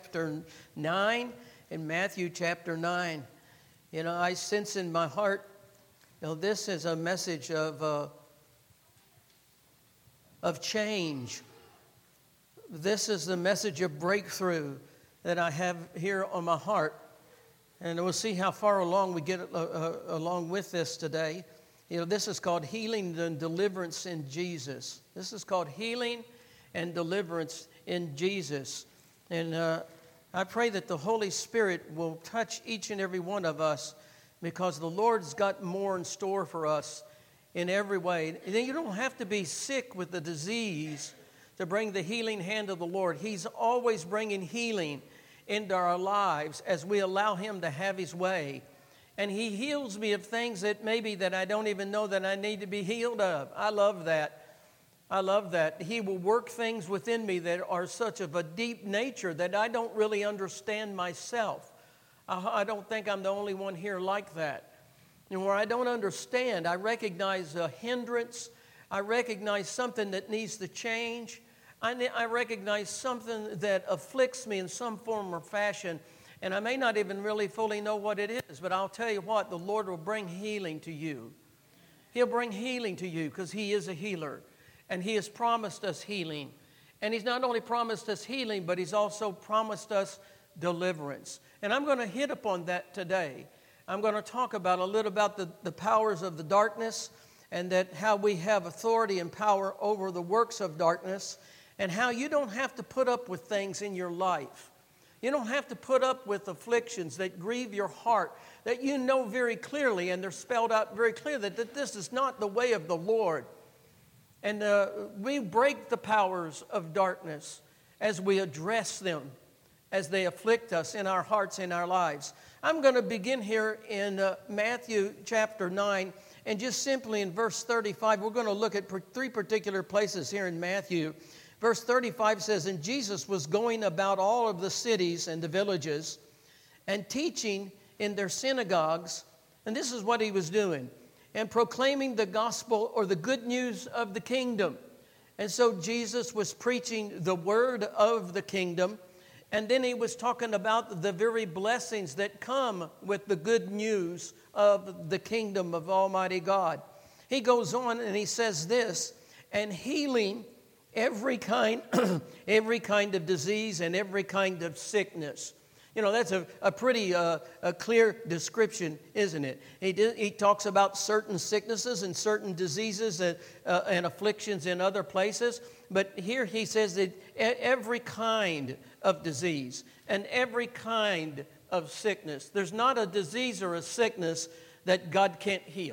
chapter 9. In Matthew chapter 9, I sense in my heart, this is a message of change. This is the message of breakthrough that I have here on my heart. And we'll see how far along we get along with this today. This is called healing and deliverance in Jesus. This is called healing and deliverance in Jesus. And I pray that the Holy Spirit will touch each and every one of us, because the Lord's got more in store for us in every way. And then you don't have to be sick with the disease to bring the healing hand of the Lord. He's always bringing healing into our lives as we allow Him to have His way. And He heals me of things that I don't even know that I need to be healed of. I love that. I love that. He will work things within me that are such of a deep nature that I don't really understand myself. I don't think I'm the only one here like that. And where I don't understand, I recognize a hindrance. I recognize something that needs to change. I recognize something that afflicts me in some form or fashion. And I may not even really fully know what it is, but I'll tell you what, the Lord will bring healing to you. He'll bring healing to you because He is a healer. And He has promised us healing. And He's not only promised us healing, but He's also promised us deliverance. And I'm going to hit upon that today. I'm going to talk about a little about the powers of the darkness, and that how we have authority and power over the works of darkness, and how you don't have to put up with things in your life. You don't have to put up with afflictions that grieve your heart, that you know very clearly, and they're spelled out very clearly, that this is not the way of the Lord. And we break the powers of darkness as we address them, as they afflict us in our hearts, in our lives. I'm going to begin here in Matthew chapter 9, and just simply in verse 35, we're going to look at three particular places here in Matthew. Verse 35 says, "And Jesus was going about all of the cities and the villages and teaching in their synagogues," and this is what He was doing, "and proclaiming the gospel," or the good news of the kingdom. And so Jesus was preaching the word of the kingdom. And then He was talking about the very blessings that come with the good news of the kingdom of Almighty God. He goes on and He says this, "And healing every kind of disease and every kind of sickness." That's a pretty clear description, isn't it? He talks about certain sicknesses and certain diseases and afflictions in other places. But here He says that every kind of disease and every kind of sickness. There's not a disease or a sickness that God can't heal.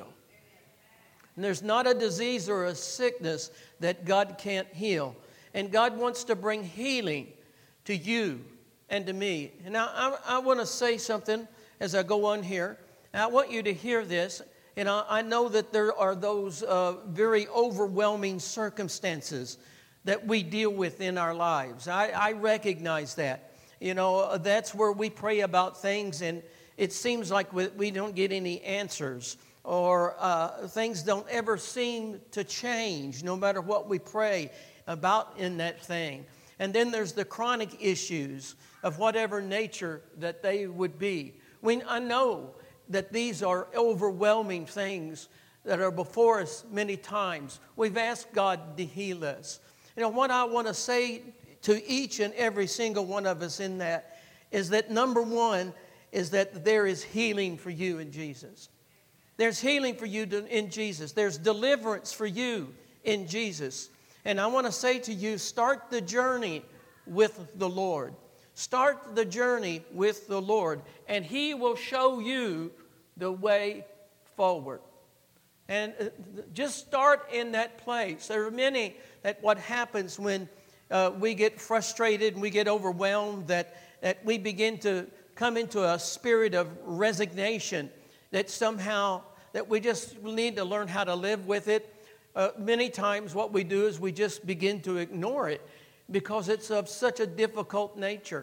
And there's not a disease or a sickness that God can't heal. And God wants to bring healing to you and to me. And now I want to say something as I go on here. And I want you to hear this. And I know that there are those very overwhelming circumstances that we deal with in our lives. I recognize that. That's where we pray about things, and it seems like we don't get any answers, or things don't ever seem to change no matter what we pray about in that thing. And then there's the chronic issues of whatever nature that they would be. I know that these are overwhelming things that are before us many times. We've asked God to heal us. What I want to say to each and every single one of us in that is that number one is that there is healing for you in Jesus. There's healing for you in Jesus. There's deliverance for you in Jesus. And I want to say to you, start the journey with the Lord. Start the journey with the Lord, and He will show you the way forward. And just start in that place. There are many that what happens when we get frustrated and we get overwhelmed, that we begin to come into a spirit of resignation, that somehow that we just need to learn how to live with it. Many times what we do is we just begin to ignore it because it's of such a difficult nature.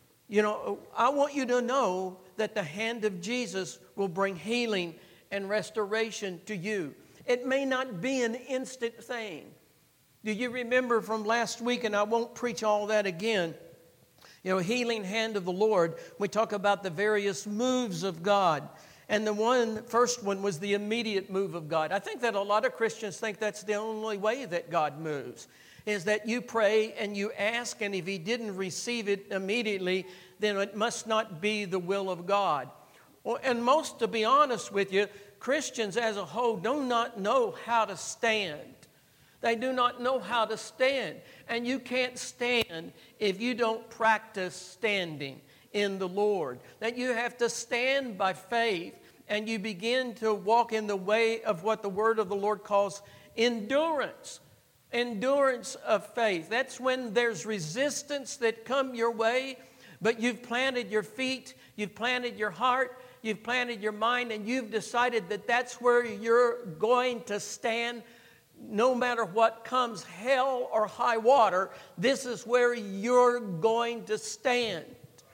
I want you to know that the hand of Jesus will bring healing and restoration to you. It may not be an instant thing. Do you remember from last week, and I won't preach all that again, You know, healing hand of the Lord, we talk about the various moves of God. And the first one was the immediate move of God. I think that a lot of Christians think that's the only way that God moves, is that you pray and you ask, and if He didn't receive it immediately, then it must not be the will of God. And most, to be honest with you, Christians as a whole do not know how to stand. They do not know how to stand. And you can't stand if you don't practice standing in the Lord. That you have to stand by faith, and you begin to walk in the way of what the Word of the Lord calls endurance. Endurance of faith. That's when there's resistance that come your way, but you've planted your feet, you've planted your heart, you've planted your mind, and you've decided that that's where you're going to stand. No matter what comes, hell or high water, this is where you're going to stand.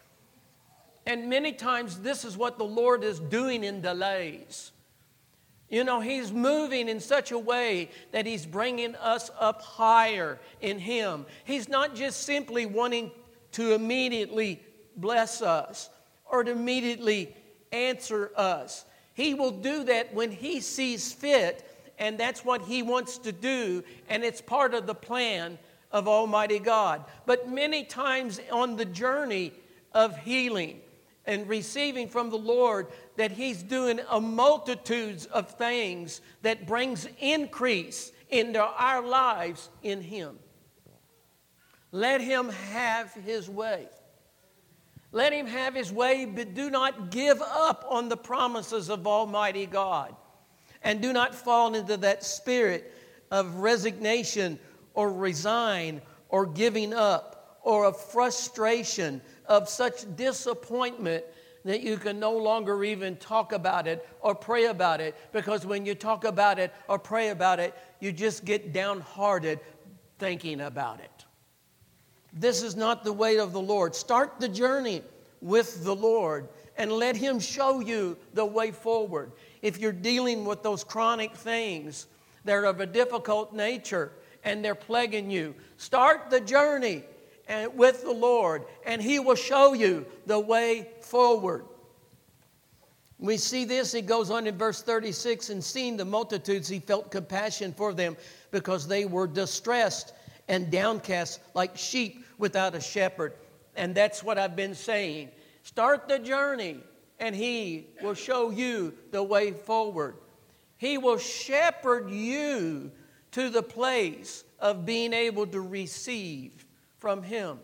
And many times this is what the Lord is doing in delays. You know, He's moving in such a way that He's bringing us up higher in Him. He's not just simply wanting to immediately bless us or to immediately answer us. He will do that when He sees fit. And that's what He wants to do, and it's part of the plan of Almighty God. But many times on the journey of healing and receiving from the Lord, that He's doing a multitudes of things that brings increase into our lives in Him. Let Him have His way. Let Him have His way, but do not give up on the promises of Almighty God. And do not fall into that spirit of resignation or resign or giving up or of frustration, of such disappointment that you can no longer even talk about it or pray about it. Because when you talk about it or pray about it, you just get downhearted thinking about it. This is not the way of the Lord. Start the journey with the Lord and let Him show you the way forward. If you're dealing with those chronic things that are of a difficult nature and they're plaguing you, start the journey with the Lord, and He will show you the way forward. We see this, it goes on in verse 36, and seeing the multitudes, He felt compassion for them because they were distressed and downcast like sheep without a shepherd. And that's what I've been saying. Start the journey, and He will show you the way forward. He will shepherd you to the place of being able to receive from Him.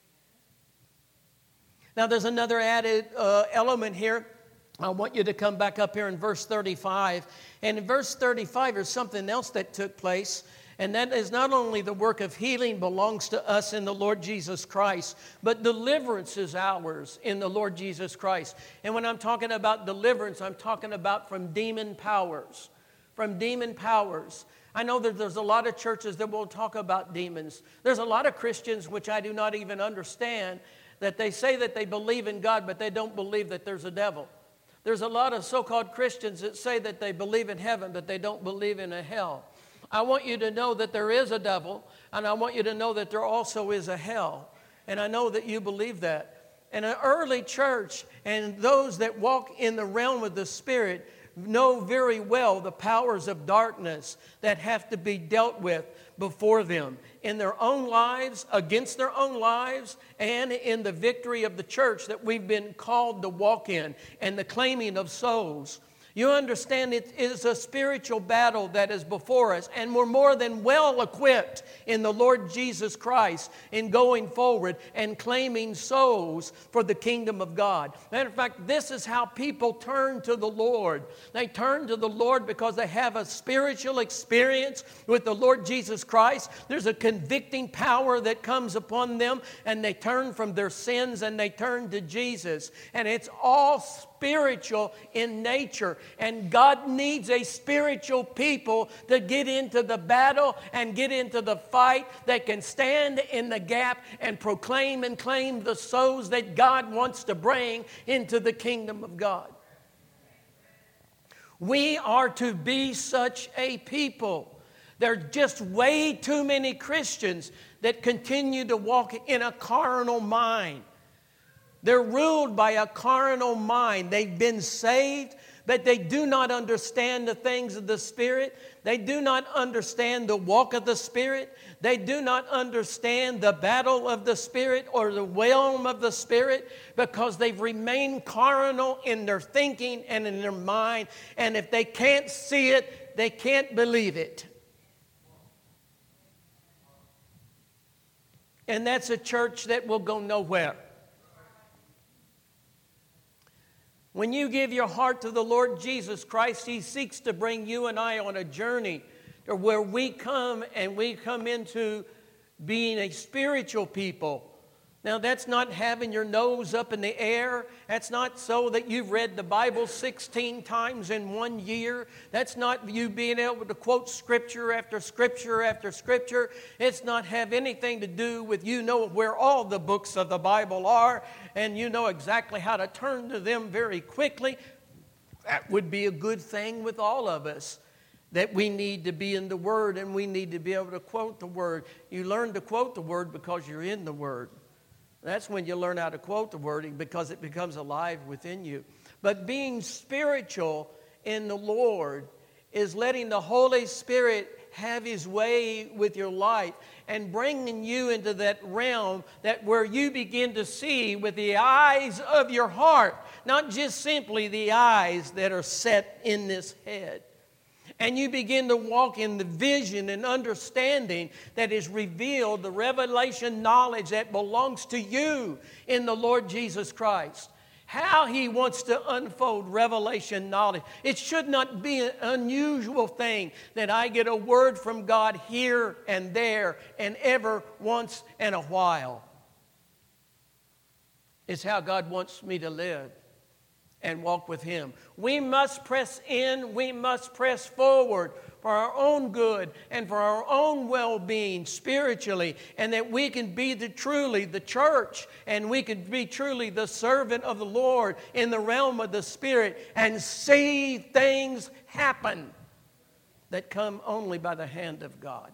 Now there's another added element here. I want you to come back up here in verse 35. And in verse 35 there's something else that took place. And that is not only the work of healing belongs to us in the Lord Jesus Christ, but deliverance is ours in the Lord Jesus Christ. And when I'm talking about deliverance, I'm talking about from demon powers. From demon powers. I know that there's a lot of churches that will talk about demons. There's a lot of Christians, which I do not even understand, that they say that they believe in God, but they don't believe that there's a devil. There's a lot of so-called Christians that say that they believe in heaven, but they don't believe in a hell. I want you to know that there is a devil, and I want you to know that there also is a hell. And I know that you believe that. And an early church and those that walk in the realm of the Spirit know very well the powers of darkness that have to be dealt with before them in their own lives, against their own lives, and in the victory of the church that we've been called to walk in and the claiming of souls. You understand it is a spiritual battle that is before us, and we're more than well equipped in the Lord Jesus Christ in going forward and claiming souls for the kingdom of God. Matter of fact, this is how people turn to the Lord. They turn to the Lord because they have a spiritual experience with the Lord Jesus Christ. There's a convicting power that comes upon them, and they turn from their sins and they turn to Jesus. And it's all spiritual in nature. And God needs a spiritual people to get into the battle and get into the fight that can stand in the gap and proclaim and claim the souls that God wants to bring into the kingdom of God. We are to be such a people. There are just way too many Christians that continue to walk in a carnal mind. They're ruled by a carnal mind. They've been saved, but they do not understand the things of the Spirit. They do not understand the walk of the Spirit. They do not understand the battle of the Spirit or the realm of the Spirit, because they've remained carnal in their thinking and in their mind. And if they can't see it, they can't believe it. And that's a church that will go nowhere. When you give your heart to the Lord Jesus Christ, He seeks to bring you and I on a journey to where we come into being a spiritual people. Now, that's not having your nose up in the air. That's not so that you've read the Bible 16 times in 1 year. That's not you being able to quote scripture after scripture after scripture. It's not have anything to do with you know where all the books of the Bible are and you know exactly how to turn to them very quickly. That would be a good thing with all of us, that we need to be in the Word and we need to be able to quote the Word. You learn to quote the Word because you're in the Word. That's when you learn how to quote the Word, because it becomes alive within you. But being spiritual in the Lord is letting the Holy Spirit have His way with your life and bringing you into that realm that where you begin to see with the eyes of your heart, not just simply the eyes that are set in this head. And you begin to walk in the vision and understanding that is revealed, the revelation knowledge that belongs to you in the Lord Jesus Christ. How He wants to unfold revelation knowledge. It should not be an unusual thing that I get a word from God here and there and ever once in a while. It's how God wants me to live and walk with Him. We must press in, we must press forward for our own good and for our own well-being spiritually, and that we can be truly the church and we can be truly the servant of the Lord in the realm of the Spirit and see things happen that come only by the hand of God.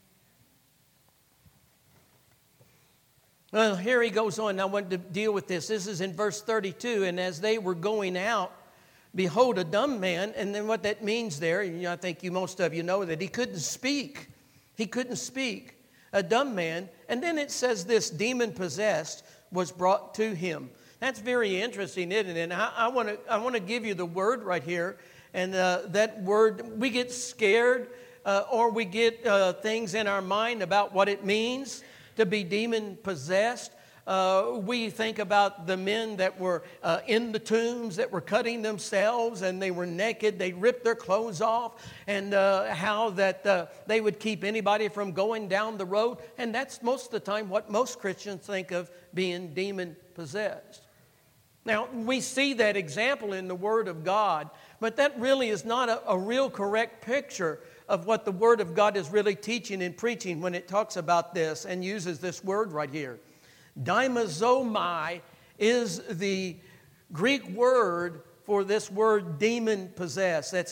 Well, here he goes on. I want to deal with this. This is in verse 32. And as they were going out, behold, a dumb man. And then what that means there, I think most of you know that he couldn't speak. He couldn't speak. A dumb man. And then it says this, demon-possessed, was brought to him. That's very interesting, isn't it? And I want to give you the word right here. And that word, we get scared or we get things in our mind about what it means to be demon-possessed. We think about the men that were in the tombs that were cutting themselves and they were naked. They ripped their clothes off, and how that they would keep anybody from going down the road. And that's most of the time what most Christians think of being demon-possessed. Now, we see that example in the Word of God, but that really is not a real correct picture of what the Word of God is really teaching and preaching when it talks about this and uses this word right here. Daimazomai is the Greek word for this word demon-possessed. That's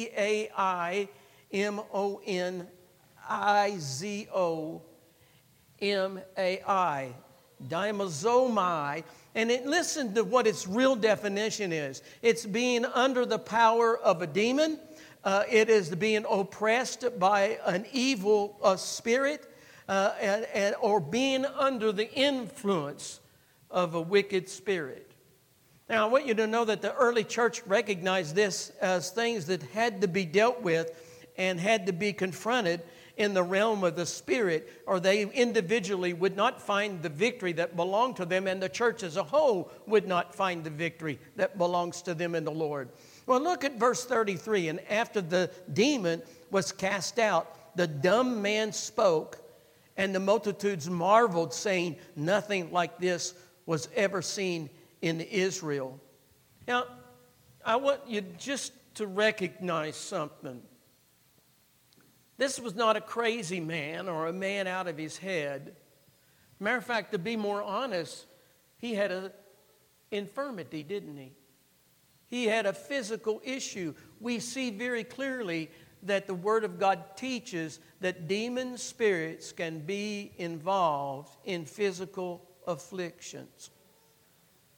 D-A-I-M-O-N-I-Z-O-M-A-I. Daimazomai. And listen to what its real definition is. It's being under the power of a demon. It is being oppressed by an evil spirit or being under the influence of a wicked spirit. Now, I want you to know that the early church recognized this as things that had to be dealt with and had to be confronted in the realm of the Spirit, or they individually would not find the victory that belonged to them, and the church as a whole would not find the victory that belongs to them in the Lord. Well, look at verse 33. And after the demon was cast out, the dumb man spoke, and the multitudes marveled, saying, nothing like this was ever seen in Israel. Now, I want you just to recognize something. This was not a crazy man or a man out of his head. Matter of fact, to be more honest, he had an infirmity, didn't he? He had a physical issue. We see very clearly that the Word of God teaches that demon spirits can be involved in physical afflictions.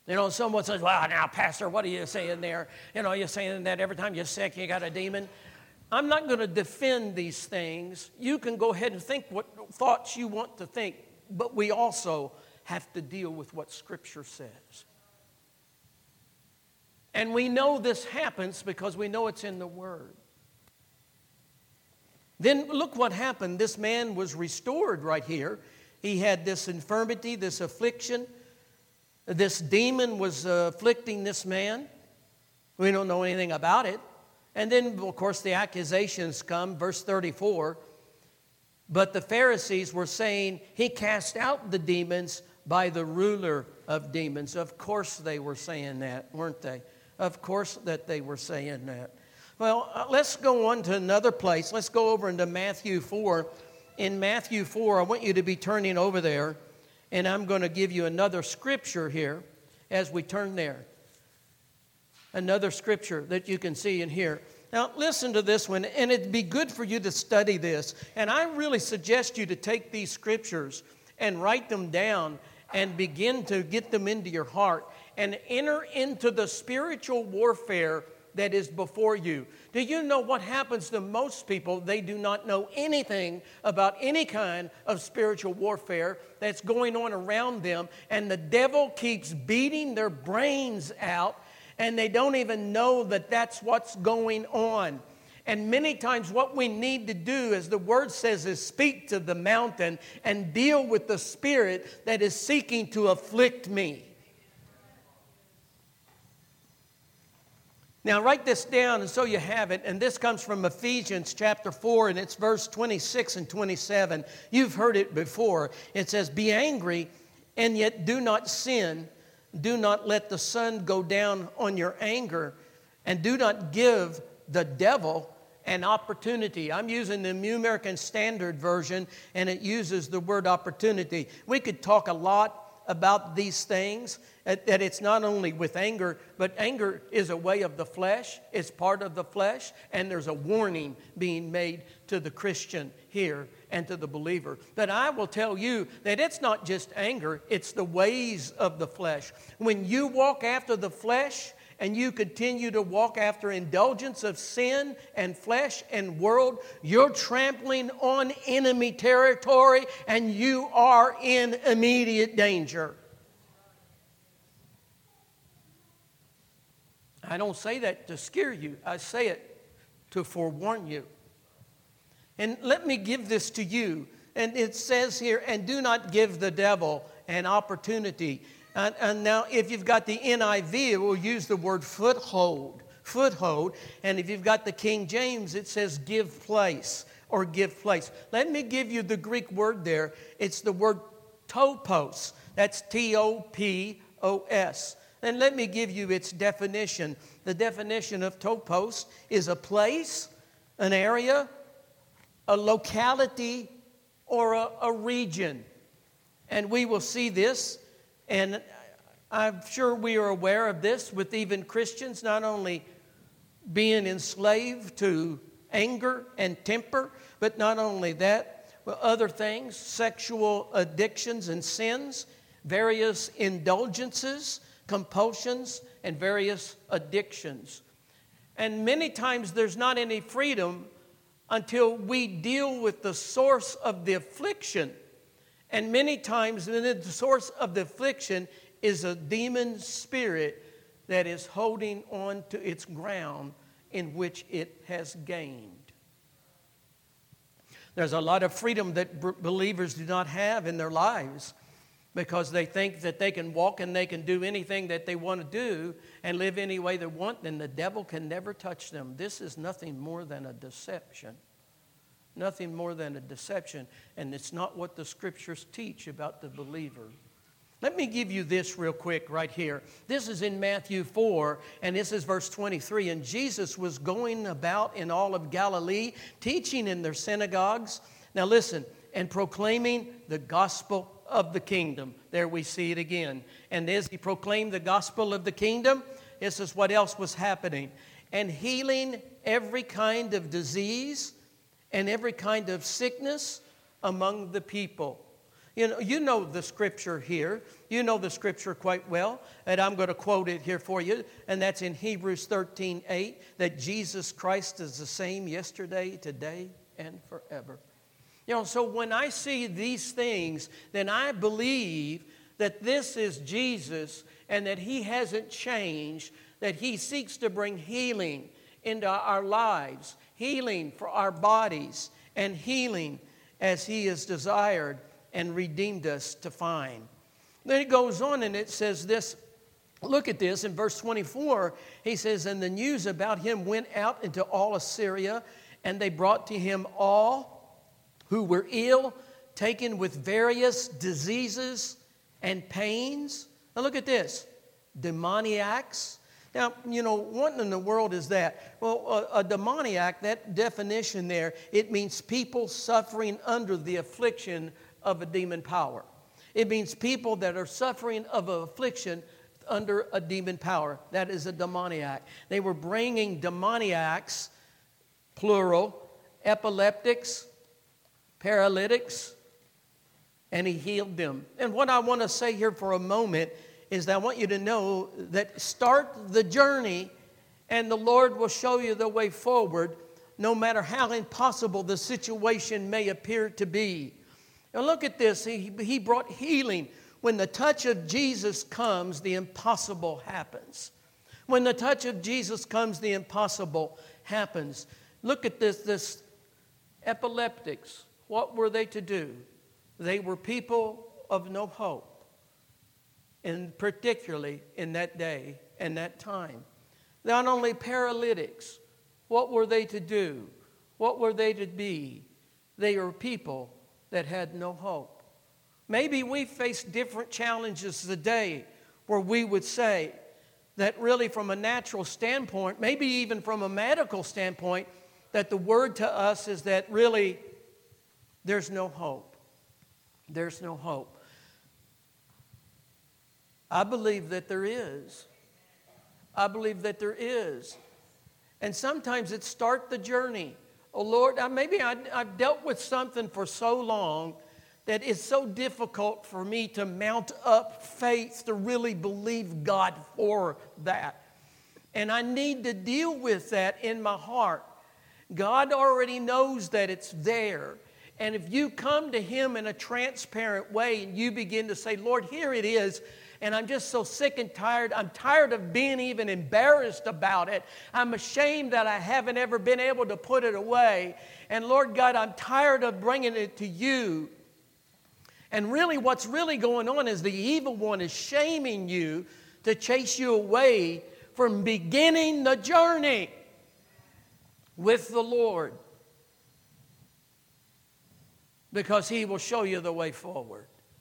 You know, someone says, well, now, Pastor, what are you saying there? You know, you're saying that every time you're sick, you got a demon. I'm not going to defend these things. You can go ahead and think what thoughts you want to think, but we also have to deal with what Scripture says. And we know this happens because we know it's in the Word. Then look what happened. This man was restored right here. He had this infirmity, this affliction. This demon was afflicting this man. We don't know anything about it. And then, of course, the accusations come, verse 34. But the Pharisees were saying, he cast out the demons by the ruler of demons. Of course they were saying that, weren't they? Of course that they were saying that. Well, let's go on to another place. Let's go over into Matthew 4. In Matthew 4, I want you to be turning over there. And I'm going to give you another scripture here as we turn there. Another scripture that you can see in here. Now, listen to this one, and it'd be good for you to study this. And I really suggest you to take these scriptures and write them down and begin to get them into your heart and enter into the spiritual warfare that is before you. Do you know what happens to most people? They do not know anything about any kind of spiritual warfare that's going on around them, and the devil keeps beating their brains out, and they don't even know that that's what's going on. And many times what we need to do, as the Word says, is speak to the mountain and deal with the spirit that is seeking to afflict me. Now, write this down and so you have it. And this comes from Ephesians chapter 4, and it's verse 26 and 27. You've heard it before. It says, be angry, and yet do not sin. Do not let the sun go down on your anger, and do not give the devil an opportunity. I'm using the New American Standard Version, and it uses the word opportunity. We could talk a lot about these things, that it's not only with anger, but anger is a way of the flesh, it's part of the flesh, and there's a warning being made to the Christian here and to the believer. But I will tell you that it's not just anger, it's the ways of the flesh. When you walk after the flesh, and you continue to walk after indulgence of sin and flesh and world, you're trampling on enemy territory, and you are in immediate danger. I don't say that to scare you. I say it to forewarn you. And let me give this to you. And it says here, and do not give the devil an opportunity. And now, if you've got the NIV, it will use the word foothold. And if you've got the King James, it says give place or give place. Let me give you the Greek word there. It's the word topos. That's T-O-P-O-S. And let me give you its definition. The definition of topos is a place, an area, a locality, or a region. And we will see this. And I'm sure we are aware of this with even Christians, not only being enslaved to anger and temper, but not only that, but other things, sexual addictions and sins, various indulgences, compulsions, and various addictions. And many times there's not any freedom until we deal with the source of the affliction. And many times the source of the affliction is a demon spirit that is holding on to its ground in which it has gained. There's a lot of freedom that believers do not have in their lives because they think that they can walk and they can do anything that they want to do and live any way they want, and the devil can never touch them. This is nothing more than a deception. Nothing more than a deception, and it's not what the Scriptures teach about the believer. Let me give you this real quick right here. This is in Matthew 4, and this is verse 23. And Jesus was going about in all of Galilee, teaching in their synagogues. Now listen, and proclaiming the gospel of the kingdom. There we see it again. And as he proclaimed the gospel of the kingdom, this is what else was happening. And healing every kind of disease and every kind of sickness among the people. You know the scripture here. You know the scripture quite well, and I'm going to quote it here for you, and that's in Hebrews 13:8, that Jesus Christ is the same yesterday, today, and forever. So when I see these things, then I believe that this is Jesus and that He hasn't changed, that He seeks to bring healing into our lives, healing for our bodies, and healing as He has desired and redeemed us to find. Then it goes on and it says this. Look at this in verse 24. He says, and the news about Him went out into all Assyria, and they brought to Him all who were ill, taken with various diseases and pains. Now look at this. Demoniacs. Now, what in the world is that? Well, a demoniac, that definition there, it means people suffering under the affliction of a demon power. It means people that are suffering of an affliction under a demon power. That is a demoniac. They were bringing demoniacs, plural, epileptics, paralytics, and He healed them. And what I want to say here for a moment is that I want you to know that start the journey and the Lord will show you the way forward, no matter how impossible the situation may appear to be. Now look at this. He brought healing. When the touch of Jesus comes, the impossible happens. When the touch of Jesus comes, the impossible happens. Look at this epileptics. What were they to do? They were people of no hope, and particularly in that day and that time. Not only paralytics, what were they to do? What were they to be? They were people that had no hope. Maybe we face different challenges today where we would say that really from a natural standpoint, maybe even from a medical standpoint, that the word to us is that really there's no hope. There's no hope. I believe that there is. I believe that there is. And sometimes it starts the journey. Oh, Lord, maybe I've dealt with something for so long that it's so difficult for me to mount up faith to really believe God for that. And I need to deal with that in my heart. God already knows that it's there. And if you come to Him in a transparent way and you begin to say, Lord, here it is, and I'm just so sick and tired. I'm tired of being even embarrassed about it. I'm ashamed that I haven't ever been able to put it away. And Lord God, I'm tired of bringing it to you. And really what's really going on is the evil one is shaming you to chase you away from beginning the journey with the Lord. Because He will show you the way forward.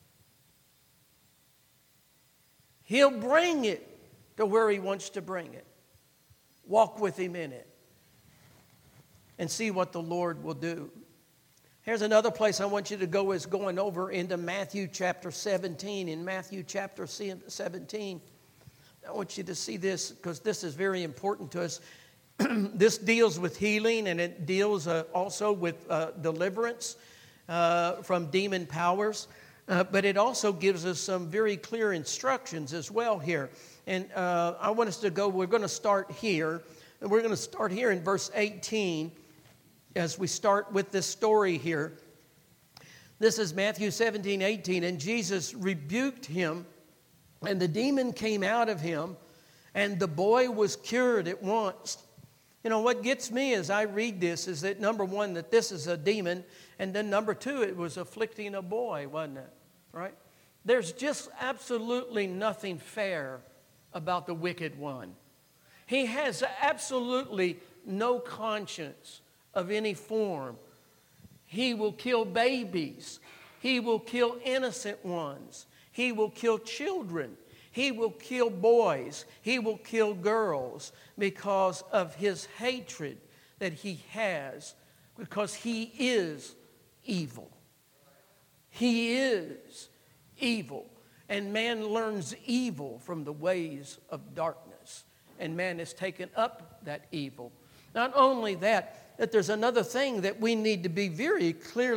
He'll bring it to where He wants to bring it. Walk with Him in it. And see what the Lord will do. Here's another place I want you to go, is going over into Matthew chapter 17. In Matthew chapter 17, I want you to see this because this is very important to us. This deals with healing, and it deals also with deliverance from demon powers. But it also gives us some very clear instructions as well here. And I want us to go, we're going to start here. And we're going to start here in verse 18 as we start with this story here. This is Matthew 17:18. And Jesus rebuked him, and the demon came out of him, and the boy was cured at once. What gets me as I read this is that, number one, that this is a demon, and then number two, it was afflicting a boy, wasn't it? Right? There's just absolutely nothing fair about the wicked one. He has absolutely no conscience of any form. He will kill babies. He will kill innocent ones. He will kill children. He will kill boys. He will kill girls because of his hatred that he has, because he is evil. He is evil. And man learns evil from the ways of darkness. And man has taken up that evil. Not only that there's another thing that we need to be very clearly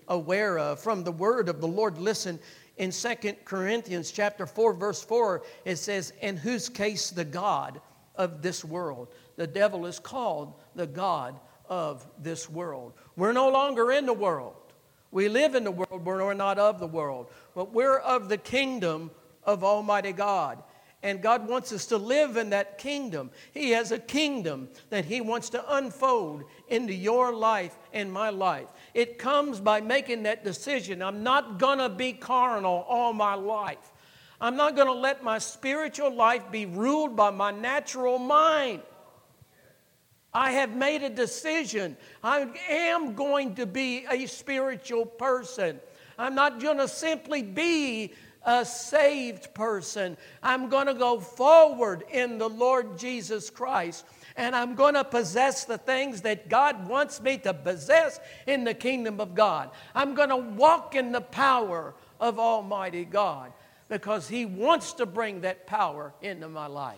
aware of from the word of the Lord. Listen, in 2 Corinthians chapter 4, verse 4, it says, in whose case the God of this world. The devil is called the God of this world. We're no longer in the world. We live in the world, but we're not of the world. But we're of the kingdom of Almighty God. And God wants us to live in that kingdom. He has a kingdom that He wants to unfold into your life and my life. It comes by making that decision. I'm not going to be carnal all my life. I'm not going to let my spiritual life be ruled by my natural mind. I have made a decision. I am going to be a spiritual person. I'm not going to simply be a saved person. I'm going to go forward in the Lord Jesus Christ. And I'm going to possess the things that God wants me to possess in the kingdom of God. I'm going to walk in the power of Almighty God because He wants to bring that power into my life.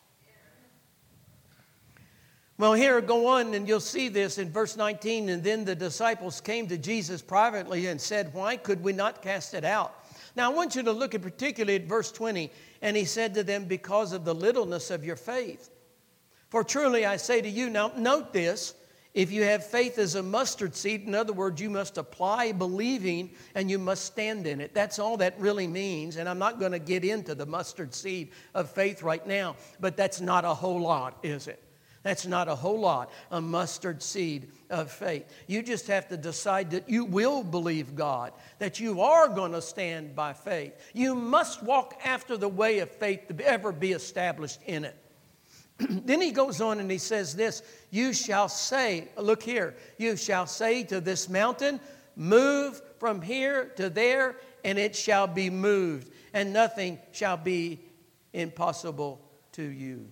Well, here, go on, and you'll see this in verse 19. And then the disciples came to Jesus privately and said, why could we not cast it out? Now, I want you to look at particularly at verse 20. And He said to them, because of the littleness of your faith. For truly I say to you, now note this, if you have faith as a mustard seed, in other words, you must apply believing and you must stand in it. That's all that really means. And I'm not going to get into the mustard seed of faith right now, but that's not a whole lot, is it? That's not a whole lot, a mustard seed of faith. You just have to decide that you will believe God, that you are going to stand by faith. You must walk after the way of faith to ever be established in it. Then He goes on and He says this, you shall say, look here, you shall say to this mountain, move from here to there, and it shall be moved, and nothing shall be impossible to you.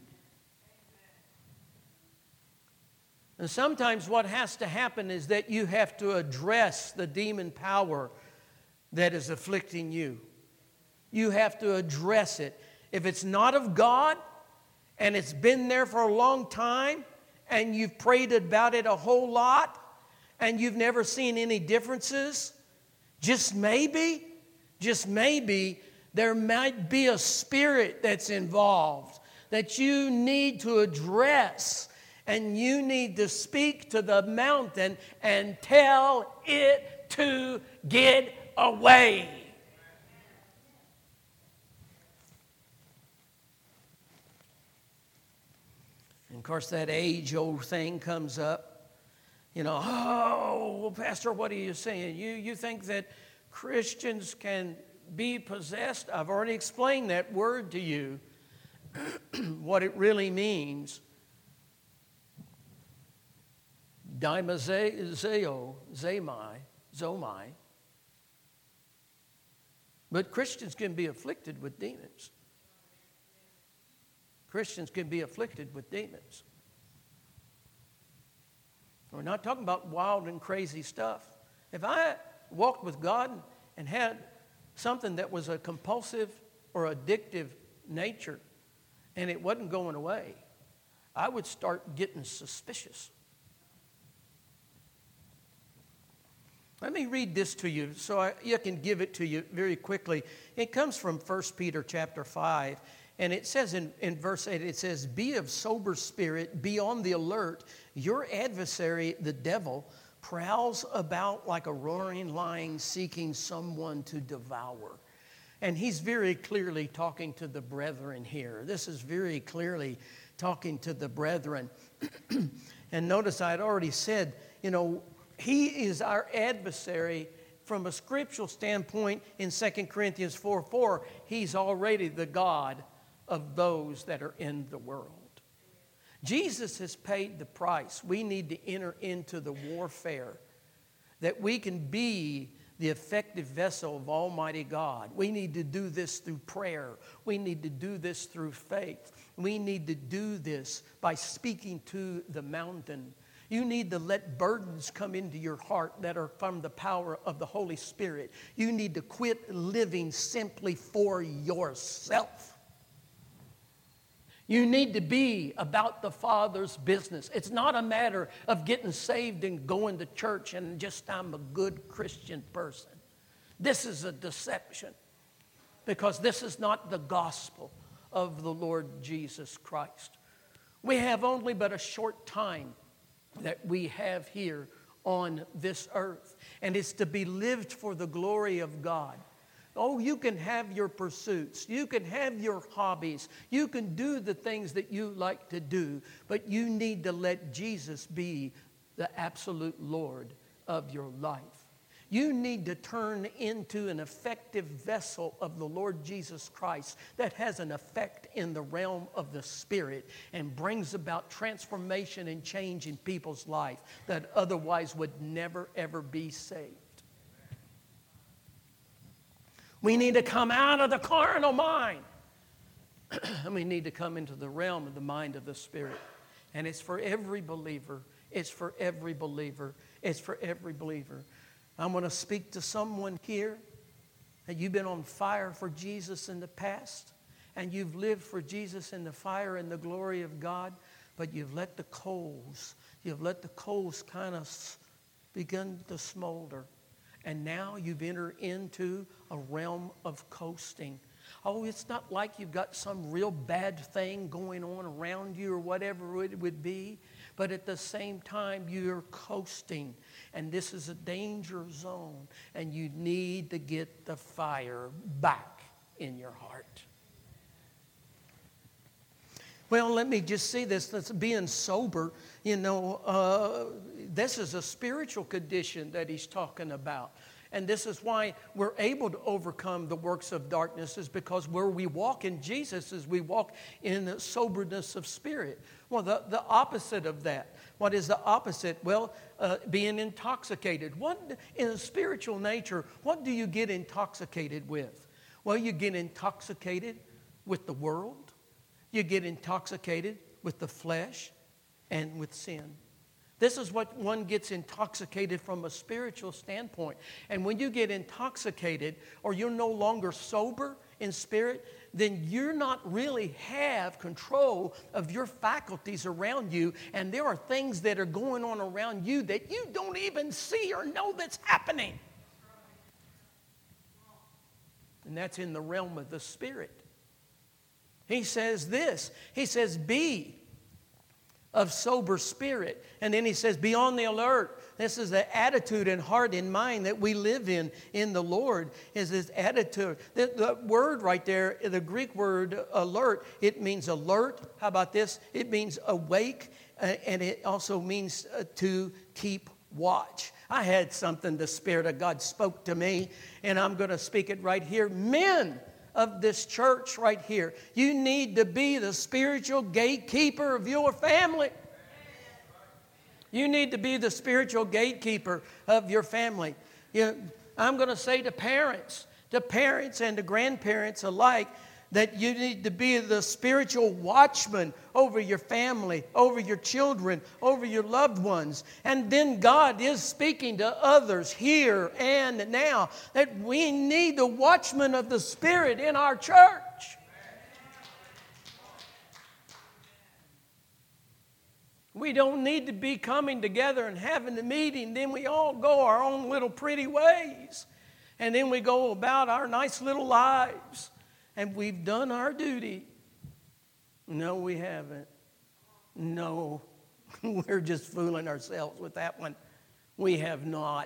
And sometimes what has to happen is that you have to address the demon power that is afflicting you. You have to address it. If it's not of God and it's been there for a long time and you've prayed about it a whole lot and you've never seen any differences, just maybe there might be a spirit that's involved that you need to address. And you need to speak to the mountain and tell it to get away. And of course, that age-old thing comes up. You know, oh, well, Pastor, what are you saying? You think that Christians can be possessed? I've already explained that word to you, what it really means. Dimazeo, zomai. But Christians can be afflicted with demons. Christians can be afflicted with demons. We're not talking about wild and crazy stuff. If I walked with God and had something that was a compulsive or addictive nature and it wasn't going away, I would start getting suspicious. Let me read this to you so I can give it to you very quickly. It comes from 1 Peter chapter 5. And it says in verse 8, it says, be of sober spirit, be on the alert. Your adversary, the devil, prowls about like a roaring lion seeking someone to devour. And he's very clearly talking to the brethren here. This is very clearly talking to the brethren. And notice I had already said, he is our adversary from a scriptural standpoint in 2 Corinthians 4:4. He's already the God of those that are in the world. Jesus has paid the price. We need to enter into the warfare that we can be the effective vessel of Almighty God. We need to do this through prayer. We need to do this through faith. We need to do this by speaking to the mountain. You need to let burdens come into your heart that are from the power of the Holy Spirit. You need to quit living simply for yourself. You need to be about the Father's business. It's not a matter of getting saved and going to church and just I'm a good Christian person. This is a deception because this is not the gospel of the Lord Jesus Christ. We have only but a short time that we have here on this earth, and it's to be lived for the glory of God. Oh, you can have your pursuits. You can have your hobbies. You can do the things that you like to do, but you need to let Jesus be the absolute Lord of your life. You need to turn into an effective vessel of the Lord Jesus Christ that has an effect in the realm of the Spirit and brings about transformation and change in people's life that otherwise would never, ever be saved. We need to come out of the carnal mind. And we need to come into the realm of the mind of the Spirit. And it's for every believer. It's for every believer. It's for every believer. I'm going to speak to someone here that you've been on fire for Jesus in the past. And you've lived for Jesus in the fire and the glory of God. But you've let the coals kind of begin to smolder. And now you've entered into a realm of coasting. Oh, it's not like you've got some real bad thing going on around you or whatever it would be. But at the same time, you're coasting. And this is a danger zone. And you need to get the fire back in your heart. Well, let me just say this. That's being sober, this is a spiritual condition that he's talking about. And this is why we're able to overcome the works of darkness, is because where we walk in Jesus is we walk in the soberness of spirit. Well, the opposite of that. What is the opposite? Well, being intoxicated. What in a spiritual nature, what do you get intoxicated with? Well, you get intoxicated with the world. You get intoxicated with the flesh and with sin. This is what one gets intoxicated from a spiritual standpoint. And when you get intoxicated or you're no longer sober in spirit, then you're not really have control of your faculties around you. And there are things that are going on around you that you don't even see or know that's happening. And that's in the realm of the spirit. He says this. He says, be of sober spirit. And then he says, be on the alert. This is the attitude and heart and mind that we live in the Lord, is this attitude. The word right there, the Greek word alert, it means alert. How about this? It means awake, and it also means to keep watch. I had something the Spirit of God spoke to me, and I'm going to speak it right here. Men of this church right here, you need to be the spiritual gatekeeper of your family. You need to be the spiritual gatekeeper of your family. I'm going to say to parents and to grandparents alike, that you need to be the spiritual watchman over your family, over your children, over your loved ones. And then God is speaking to others here and now that we need the watchman of the Spirit in our church. We don't need to be coming together and having a meeting. Then we all go our own little pretty ways. And then we go about our nice little lives. And we've done our duty. No, we haven't. No, we're just fooling ourselves with that one. We have not.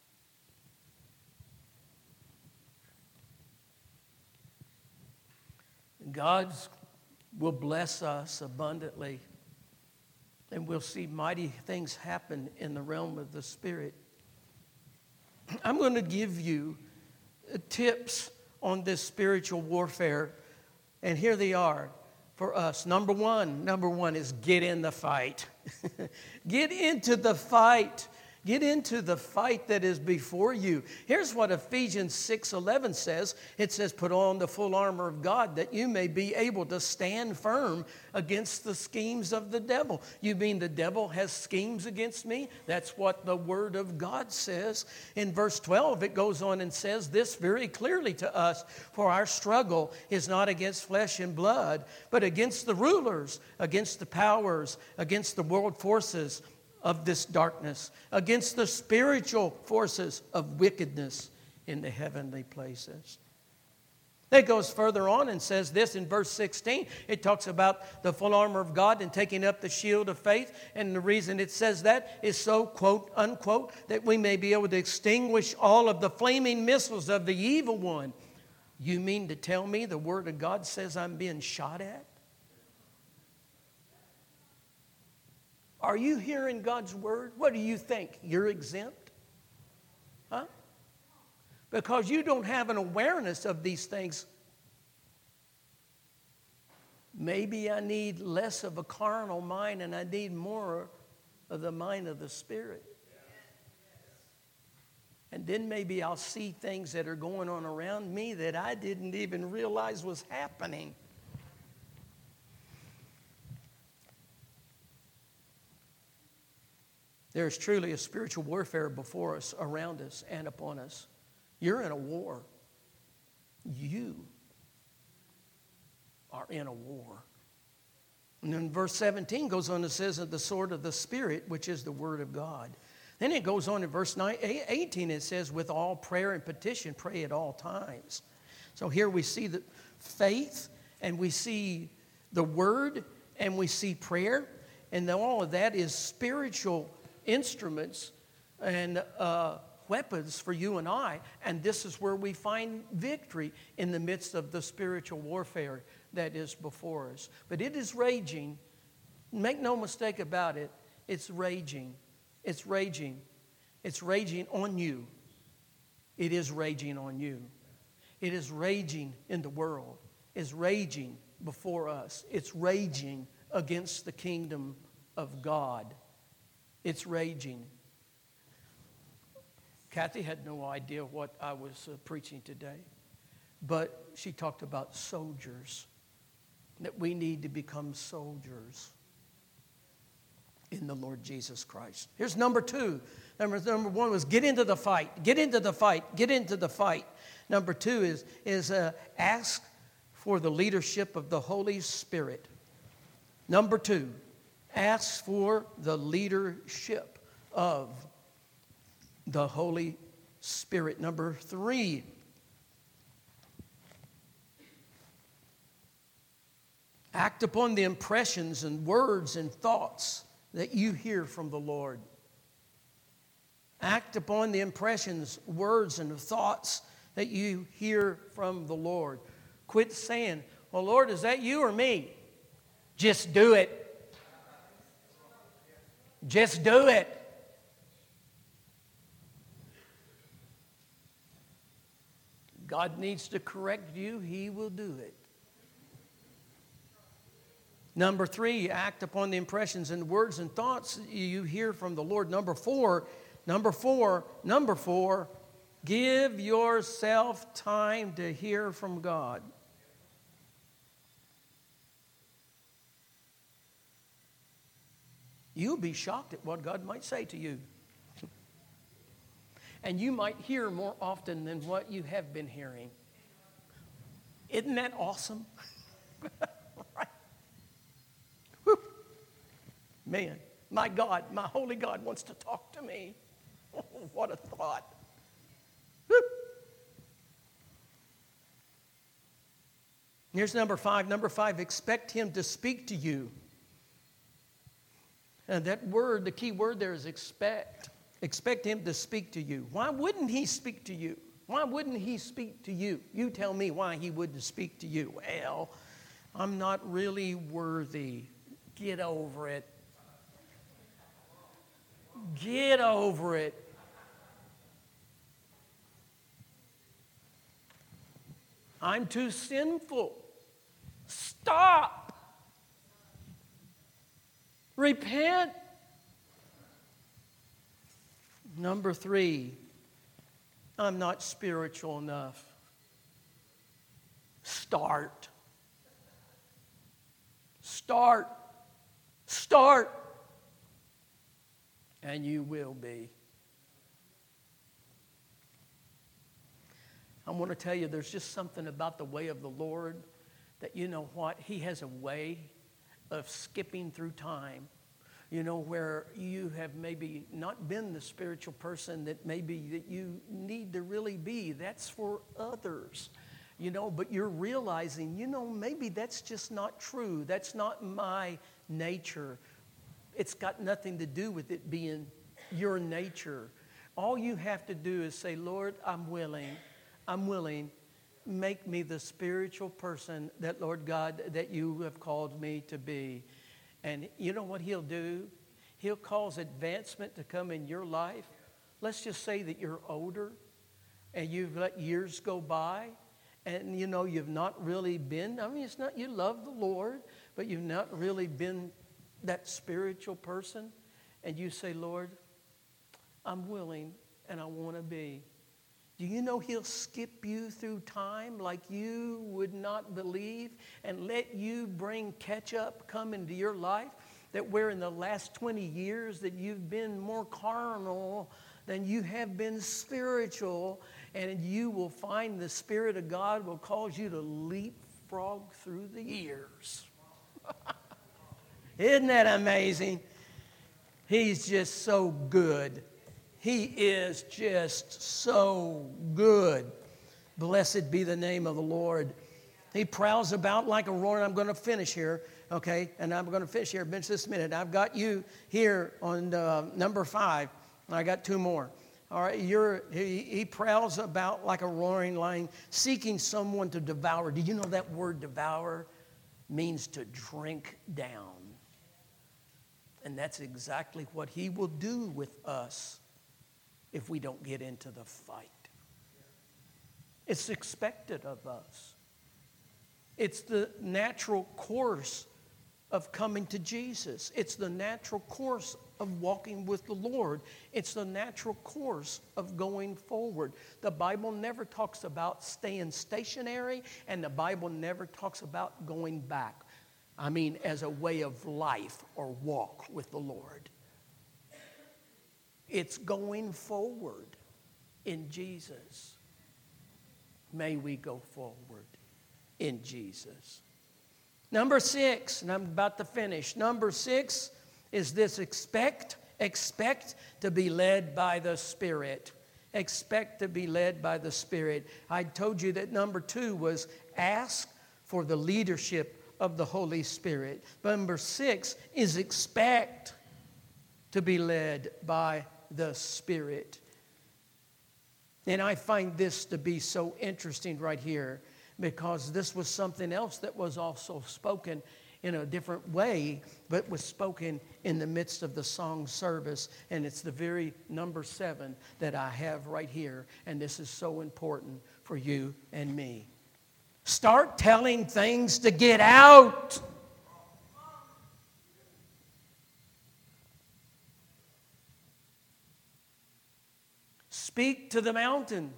God will bless us abundantly. And we'll see mighty things happen in the realm of the Spirit. I'm going to give you tips on this spiritual warfare, and here they are for us. Number one is get in the fight. Get into the fight. Get into the fight that is before you. Here's what Ephesians 6:11 says. It says, put on the full armor of God that you may be able to stand firm against the schemes of the devil. You mean the devil has schemes against me? That's what the Word of God says. In verse 12, it goes on and says this very clearly to us. For our struggle is not against flesh and blood, but against the rulers, against the powers, against the world forces of this darkness, against the spiritual forces of wickedness in the heavenly places. It goes further on and says this in verse 16. It talks about the full armor of God and taking up the shield of faith. And the reason it says that is so, quote, unquote, that we may be able to extinguish all of the flaming missiles of the evil one. You mean to tell me the Word of God says I'm being shot at? Are you hearing God's Word? What do you think? You're exempt? Huh? Because you don't have an awareness of these things. Maybe I need less of a carnal mind and I need more of the mind of the Spirit. And then maybe I'll see things that are going on around me that I didn't even realize was happening. There is truly a spiritual warfare before us, around us, and upon us. You're in a war. You are in a war. And then verse 17 goes on and says, the sword of the Spirit, which is the Word of God. Then it goes on in verse 18, it says, with all prayer and petition, pray at all times. So here we see the faith, and we see the Word, and we see prayer. And all of that is spiritual instruments and weapons for you and I. And this is where we find victory in the midst of the spiritual warfare that is before us. But it is raging. Make no mistake about it. It's raging. It's raging. It's raging on you. It is raging on you. It is raging in the world. It's raging before us. It's raging against the kingdom of God. It's raging. Kathy had no idea what I was preaching today, but she talked about soldiers, that we need to become soldiers in the Lord Jesus Christ. Here's number two. Number one was get into the fight. Get into the fight. Get into the fight. Number two is ask for the leadership of the Holy Spirit. Number two, ask for the leadership of the Holy Spirit. Number three, act upon the impressions and words and thoughts that you hear from the Lord. Act upon the impressions, words, and thoughts that you hear from the Lord. Quit saying, well, Lord, is that you or me? Just do it. Just do it. God needs to correct you, He will do it. Number three, act upon the impressions and words and thoughts you hear from the Lord. Number four, give yourself time to hear from God. You'll be shocked at what God might say to you. And you might hear more often than what you have been hearing. Isn't that awesome? Right? Whew. Man, my God, my holy God wants to talk to me. Oh, what a thought. Whew. Here's number five. Number five, expect Him to speak to you. And that word, the key word there is expect. Expect Him to speak to you. Why wouldn't He speak to you? Why wouldn't He speak to you? You tell me why He wouldn't speak to you. Well, I'm not really worthy. Get over it. Get over it. I'm too sinful. Stop. Repent. Number 3, I'm not spiritual enough. Start. Start. Start. And you will be. I want to tell you, there's just something about the way of the Lord that, you know what, He has a way of skipping through time. You know, where you have maybe not been the spiritual person that maybe that you need to really be. That's for others. You know, but you're realizing, you know, maybe that's just not true. That's not my nature. It's got nothing to do with it being your nature. All you have to do is say, Lord, I'm willing. I'm willing. Make me the spiritual person that, Lord God, that you have called me to be. And you know what He'll do? He'll cause advancement to come in your life. Let's just say that you're older and you've let years go by and, you know, you've not really been, I mean, it's not, you love the Lord, but you've not really been that spiritual person. And you say, Lord, I'm willing and I want to be. Do you know He'll skip you through time like you would not believe and let you bring catch-up come into your life? That where in the last 20 years that you've been more carnal than you have been spiritual, and you will find the Spirit of God will cause you to leapfrog through the years. Isn't that amazing? He's just so good. He is just so good. Blessed be the name of the Lord. He prowls about like a roaring. I'm going to finish here, okay? And I'm going to finish here in just a minute. I've got you here on number 5. I got 2 more. All right, he prowls about like a roaring lion, seeking someone to devour. Do you know that word devour means to drink down? And that's exactly what he will do with us if we don't get into the fight. It's expected of us. It's the natural course of coming to Jesus. It's the natural course of walking with the Lord. It's the natural course of going forward. The Bible never talks about staying stationary, and the Bible never talks about going back. I mean, as a way of life or walk with the Lord. It's going forward in Jesus. May we go forward in Jesus. Number 6, and I'm about to finish. Number 6 is this: expect to be led by the Spirit. Expect to be led by the Spirit. I told you that number 2 was ask for the leadership of the Holy Spirit. But number 6 is expect to be led by the Spirit. And I find this to be so interesting right here, because this was something else that was also spoken in a different way, but was spoken in the midst of the song service. And it's the very number 7 that I have right here. And this is so important for you and me. Start telling things to get out. Speak to the mountain.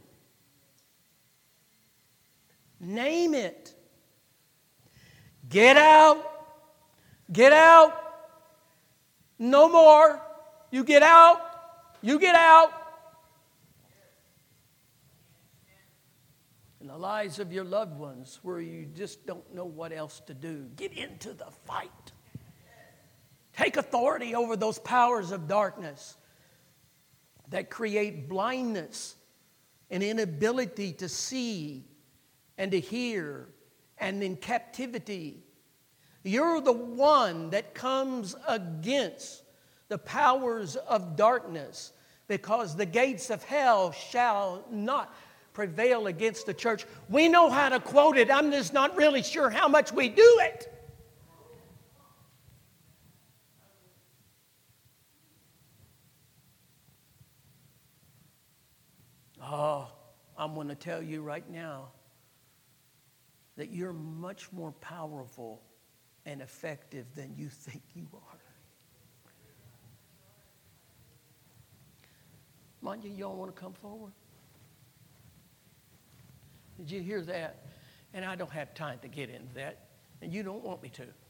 Name it. Get out. Get out. No more. You get out. You get out. In the lives of your loved ones where you just don't know what else to do, get into the fight. Take authority over those powers of darkness that create blindness and inability to see and to hear, and in captivity. You're the one that comes against the powers of darkness, because the gates of hell shall not prevail against the church. We know how to quote it. I'm just not really sure how much we do it. Oh, I'm going to tell you right now that you're much more powerful and effective than you think you are. Come on, y'all want to come forward? Did you hear that? And I don't have time to get into that, and you don't want me to.